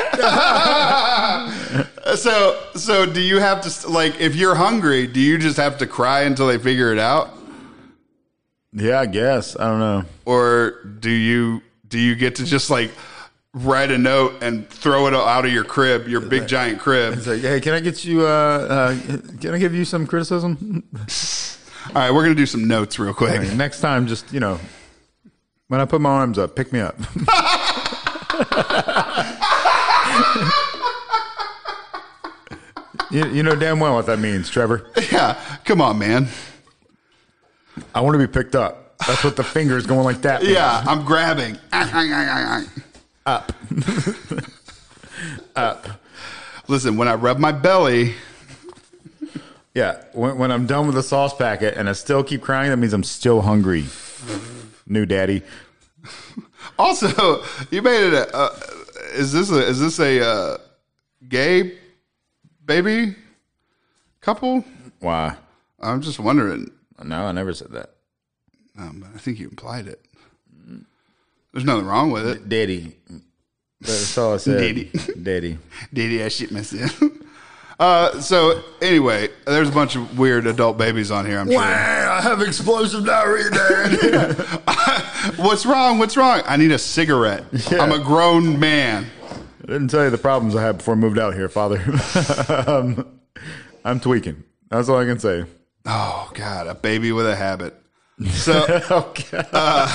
So do you have to, like, if you're hungry, do you just have to cry until they figure it out? Yeah, I guess. I don't know. Or do you get to just like write a note and throw it out of your crib, your big giant crib? It's like, hey, can I get you? Can I give you some criticism? All right, we're gonna do some notes real quick. Right, next time, just when I put my arms up, pick me up. you know damn well what that means, Trevor. Yeah, come on, man. I want to be picked up. That's what the finger is going like that. Yeah, I'm grabbing. Up. Up. Listen, when I rub my belly. Yeah, when I'm done with the sauce packet and I still keep crying, that means I'm still hungry. New daddy. Also, you made it is this a gay baby couple? Why? I'm just wondering. No, I never said that. But I think you implied it. There's nothing wrong with it. Daddy. That's all I said. Daddy, I shit myself. So anyway, there's a bunch of weird adult babies on here, I'm sure. Wow, I have explosive diarrhea, Dad. What's wrong? I need a cigarette. Yeah. I'm a grown man. I didn't tell you the problems I had before I moved out here, Father. I'm tweaking. That's all I can say. Oh, God, a baby with a habit. So,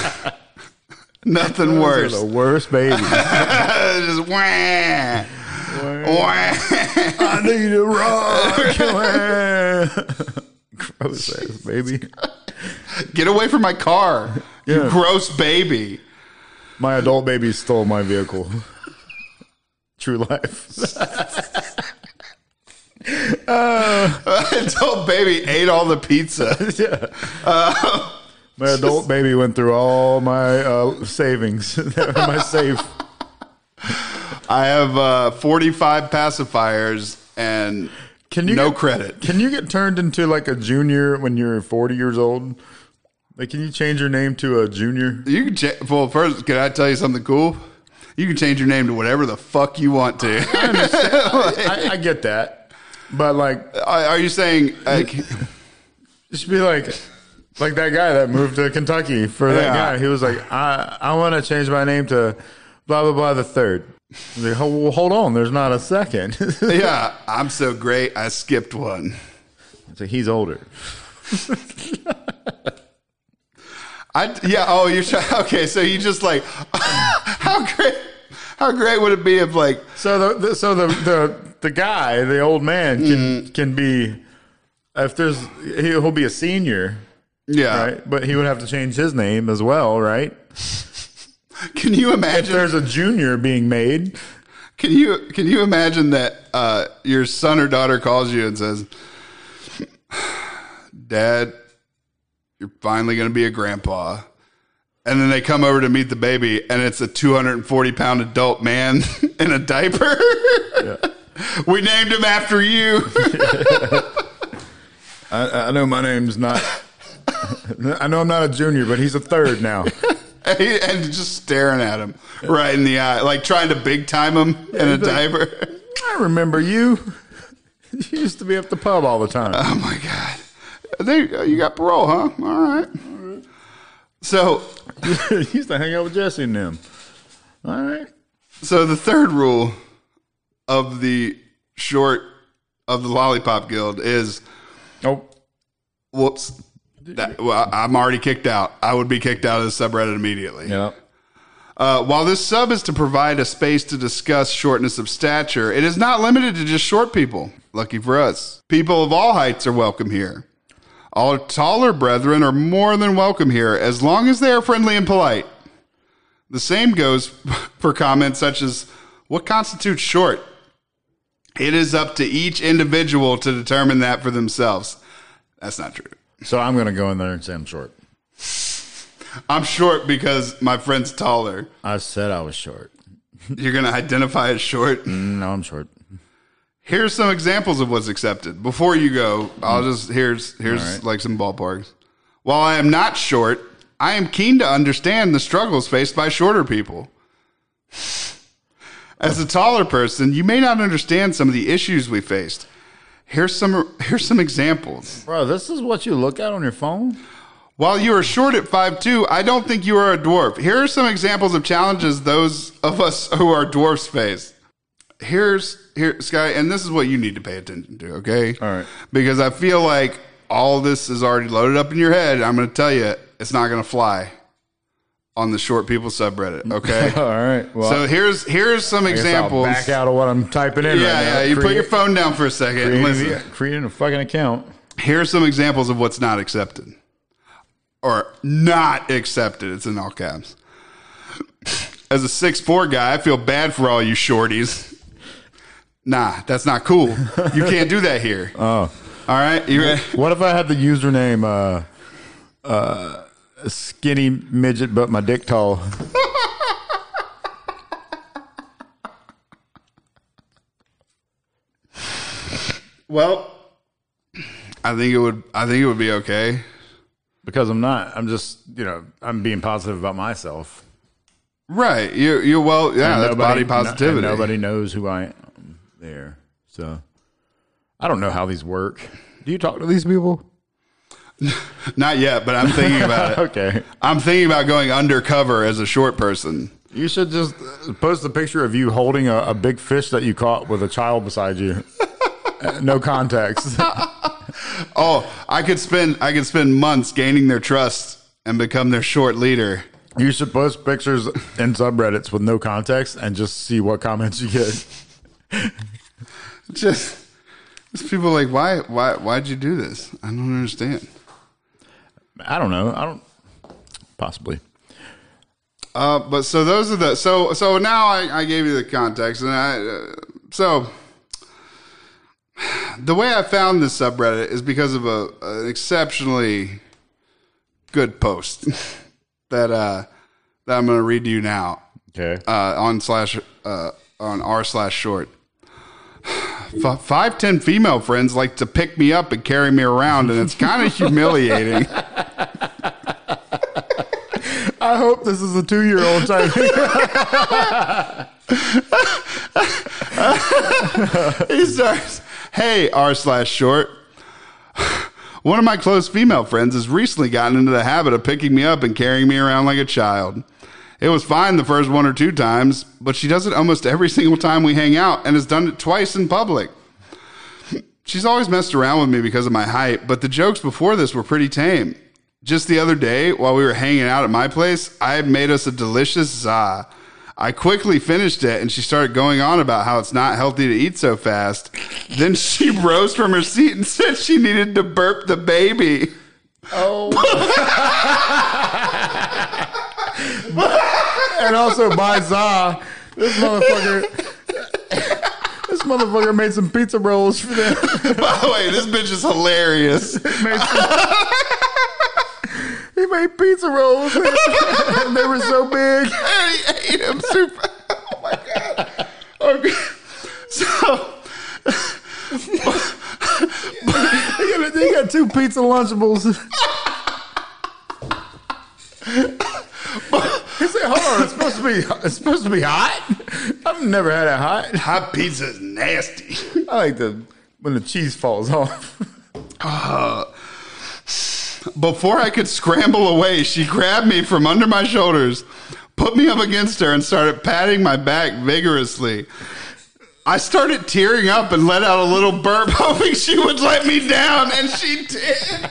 nothing worse. The worst baby. Just wah. I need a rock. Gross ass baby. Get away from my car, you gross baby. My adult baby stole my vehicle. True life. Adult baby ate all the pizza. Yeah. My adult baby went through all my savings, my safe. I have 45 pacifiers and no credit. Can you get turned into like a junior when you're 40 years old? Like, can you change your name to a junior? You can well, first, can I tell you something cool? You can change your name to whatever the fuck you want to. I understand. I get that. But like, are you saying it should be like that guy that moved to Kentucky for that guy? He was like, I want to change my name to blah blah blah the third. Like, well, hold on, there's not a second. Yeah, I'm so great. I skipped one. So he's older. Oh, you're okay. So you just like how great would it be if like the guy, the old man can be, if he'll be a senior, right? But he would have to change his name as well, right? Can you imagine if there's a junior being made? Can you imagine that your son or daughter calls you and says, "Dad, you're finally going to be a grandpa," and then they come over to meet the baby, and it's a 240-pound adult man in a diaper. Yeah. We named him after you. I know my name's not. I know I'm not a junior, but he's a third now. And just staring at him right in the eye, like trying to big time him in a diaper. I remember you. You used to be at the pub all the time. Oh my God! You got parole, huh? All right. So you used to hang out with Jesse and them. All right. So the third rule of the Lollipop Guild is, whoops. I'm already kicked out. I would be kicked out of the subreddit immediately. Yeah. While this sub is to provide a space to discuss shortness of stature, it is not limited to just short people. Lucky for us. People of all heights are welcome here. All taller brethren are more than welcome here, as long as they are friendly and polite. The same goes for comments such as, what constitutes short? It is up to each individual to determine that for themselves. That's not true. So I'm going to go in there and say I'm short. I'm short because my friend's taller. I said I was short. You're going to identify as short? No, I'm short. Here's some examples of what's accepted. Before you go, here's right, like some ballparks. While I am not short, I am keen to understand the struggles faced by shorter people. As a taller person, you may not understand some of the issues we faced. Here's some examples. Bro, this is what you look at on your phone? While you are short at 5'2", I don't think you are a dwarf. Here are some examples of challenges those of us who are dwarfs face. Here, Sky, and this is what you need to pay attention to, okay? All right. Because I feel like all this is already loaded up in your head. I'm going to tell you, it's not going to fly on the short people subreddit, okay? All right. Well, so here's some examples. I'll back out of what I'm typing in right now. Yeah, you put your phone down for a second and listen. Creating a fucking account. Here's some examples of what's not accepted. Or not accepted. It's in all caps. As a 6'4" guy, I feel bad for all you shorties. Nah, that's not cool. You can't do that here. Oh. All right? You ready? What if I had the username skinny midget but my dick tall? Well, I think it would be okay. Because I'm just, I'm being positive about myself. Right. You well, yeah, that's body positivity. Nobody knows who I am there. So I don't know how these work. Do you talk to these people? Not yet, but I'm thinking about it. Okay. I'm thinking about going undercover as a short person. You should just post a picture of you holding a big fish that you caught with a child beside you. No context. Oh, I could spend months gaining their trust and become their short leader. You should post pictures in subreddits with no context and just see what comments you get. Just people like, why'd you do this? I don't understand. I don't know. Possibly. But so those are so now I gave you the context, and so the way I found this subreddit is because of an exceptionally good post that I'm going to read to you now. Okay. On r/short. 5'10" female friends like to pick me up and carry me around, and it's kind of humiliating. I hope this is a 2-year-old type. He starts, "Hey, r/short. One of my close female friends has recently gotten into the habit of picking me up and carrying me around like a child. It was fine the first 1 or 2 times, but she does it almost every single time we hang out and has done it twice in public. She's always messed around with me because of my height, but the jokes before this were pretty tame. Just the other day, while we were hanging out at my place, I had made us a delicious za. I quickly finished it, and she started going on about how it's not healthy to eat so fast. Then she rose from her seat and said she needed to burp the baby." Oh. And also by za, this motherfucker made some pizza rolls for them. By the way, this bitch is hilarious. He made pizza rolls, and they were so big. And he ate them super. Oh my god. Okay. So they got 2 pizza Lunchables. He said, "Hold on, it's supposed to be hot. I've never had it hot. Hot pizza is nasty. I like when the cheese falls off." Before I could scramble away, she grabbed me from under my shoulders, put me up against her, and started patting my back vigorously. I started tearing up and let out a little burp, hoping she would let me down, and she did.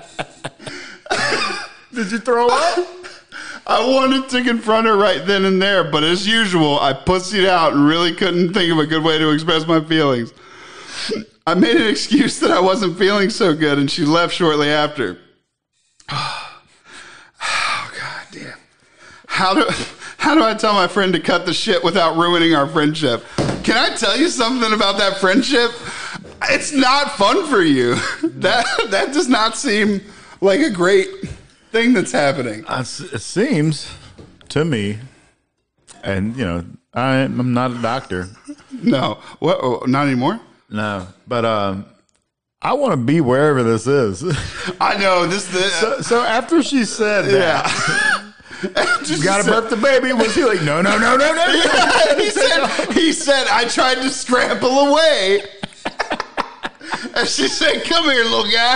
Did you throw up? I wanted to confront her right then and there, but as usual, I pussied out and really couldn't think of a good way to express my feelings. I made an excuse that I wasn't feeling so good, and she left shortly after. Oh, god damn. How do I tell my friend to cut the shit without ruining our friendship? Can I tell you something about that friendship? It's not fun for you. That does not seem like a great thing that's happening. It seems to me, and I'm not a doctor. No, what? Not anymore. No, but I want to be wherever this is. I know this. So after she said that, you gotta burp the baby. Was he like, no? Yeah, he said, I tried to scramble away, and she said, "Come here, little guy."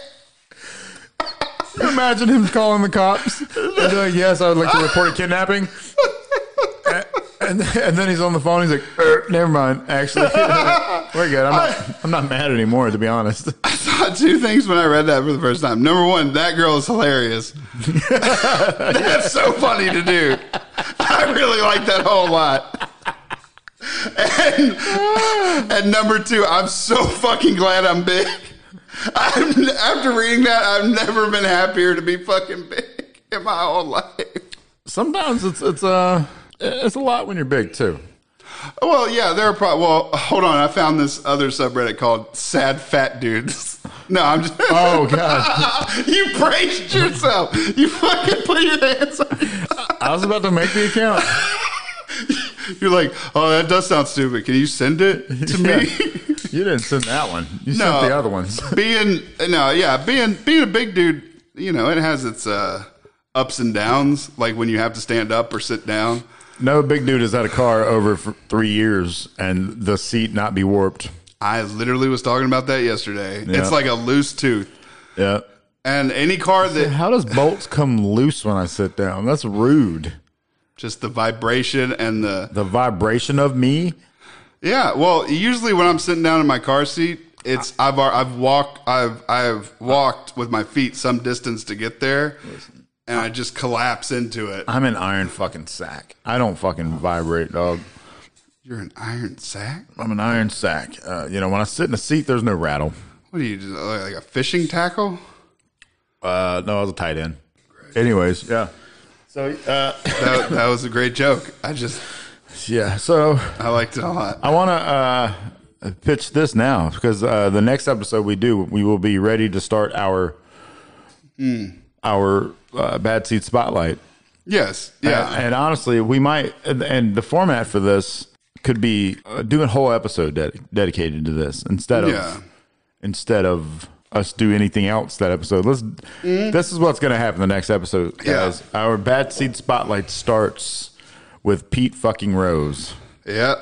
Imagine him calling the cops. And like, "Yes, I would like to report a kidnapping." And then he's on the phone. He's like, "Never mind. Actually, we're good. I'm not mad anymore, to be honest." I thought 2 things when I read that for the first time. Number 1, that girl is hilarious. That's so funny to do. I really like that whole lot. And number 2, I'm so fucking glad I'm big. After reading that, I've never been happier to be fucking big in my whole life. Sometimes it's a lot when you're big too. Well, yeah, there are probably. Well, hold on, I found this other subreddit called "Sad Fat Dudes." No, I'm just. Oh god, you praised yourself. You fucking put your hands on. I was about to make the account. You're like, "Oh, that does sound stupid. Can you send it to me?" You didn't send that one. You sent the other ones. Being a big dude, it has its ups and downs. Like when you have to stand up or sit down. No big dude has had a car over for 3 years and the seat not be warped. I literally was talking about that yesterday. Yeah. It's like a loose tooth. Yeah. And any car that... How does bolts come loose when I sit down? That's rude. Just the vibration and the... The vibration of me? Yeah. Well, usually when I'm sitting down in my car seat, it's I've walked with my feet some distance to get there. And I just collapse into it. I'm an iron fucking sack. I don't fucking vibrate, dog. You're an iron sack? I'm an iron sack. When I sit in a seat, there's no rattle. What are you, like a fishing tackle? No, I was a tight end. Anyways, yeah. So that was a great joke. So I liked it a lot. I want to pitch this now because the next episode we will be ready to start our Bad Seed Spotlight. Yes. Yeah. And honestly, we might, and the format for this could be doing a whole episode dedicated to this instead of us do anything else that episode. This is what's going to happen the next episode, guys. Yeah. Our Bad Seed Spotlight starts with Pete fucking Rose. Yep.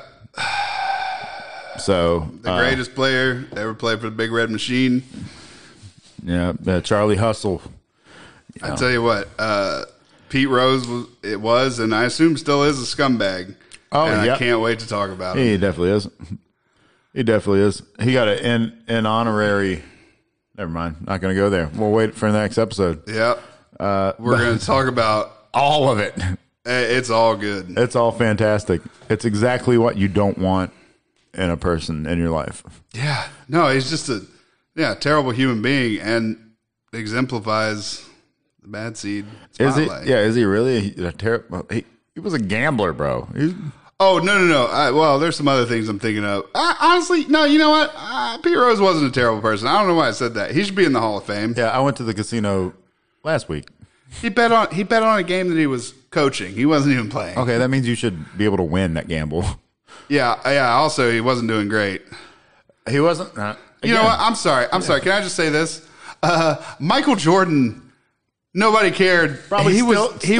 So the greatest player ever played for the Big Red Machine. Yeah, Charlie Hustle. I tell you what, Pete Rose was, and I assume still is, a scumbag. Oh, and I can't wait to talk about him. He definitely is. He definitely is. He got an honorary. Never mind. Not going to go there. We'll wait for the next episode. Yep. We're going to talk about all of it. It's all good. It's all fantastic. It's exactly what you don't want in a person in your life. Yeah. No, he's just a terrible human being and exemplifies the Bad Seed Spotlight. Is he really a terrible? He was a gambler, bro. Oh, no. Well, there's some other things I'm thinking of. Honestly, no, you know what? Pete Rose wasn't a terrible person. I don't know why I said that. He should be in the Hall of Fame. Yeah, I went to the casino last week. He bet on a game that he was coaching. He wasn't even playing. Okay, that means you should be able to win that gamble. Yeah. Also, he wasn't doing great. He wasn't. You know what? I'm sorry. Can I just say this? Michael Jordan. Nobody cared. Probably he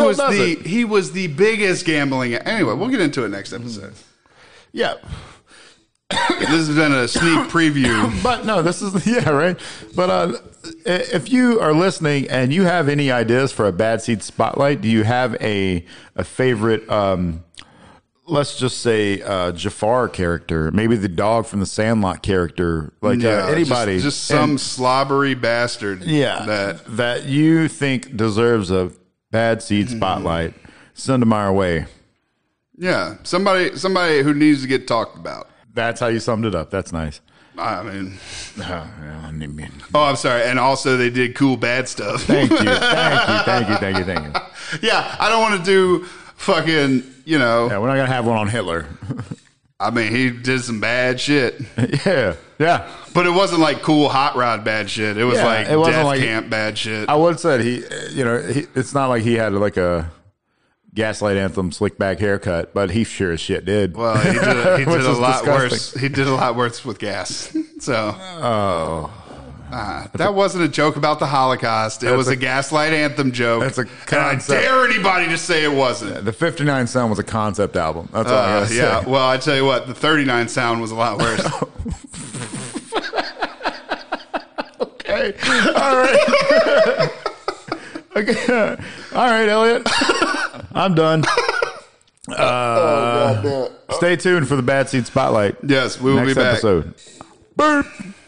was the biggest gambling. Anyway, we'll get into it next episode. Yeah. This has been a sneak preview. But no, this is right. But if you are listening and you have any ideas for a Bad Seed Spotlight, do you have a favorite? Let's just say Jafar character, maybe the dog from the Sandlot character, like anybody, just some slobbery bastard. Yeah, that you think deserves a Bad Seed Spotlight. Send them our way. Yeah, somebody who needs to get talked about. That's how you summed it up. That's nice. I mean, I'm sorry. And also, they did cool bad stuff. Thank you. Yeah, I don't want to do fucking. Yeah, we're not gonna have one on Hitler. I mean, he did some bad shit. Yeah. But it wasn't like cool hot rod bad shit. It was death camp bad shit. I would say it's not like he had like a Gaslight Anthem slick back haircut, but he sure as shit did. Well, he did a lot worse. He did a lot worse with gas. So, that wasn't a joke about the Holocaust. It was a Gaslight Anthem joke. That's a concept. And I dare anybody to say it wasn't. Yeah, the 59 Sound was a concept album. That's all I gotta say. Yeah, well, I tell you what, the 39 Sound was a lot worse. Okay. All right. Okay. All right, Elliot. I'm done. Stay tuned for the Bad Seed Spotlight. Yes, we will be back. Next episode. Burp.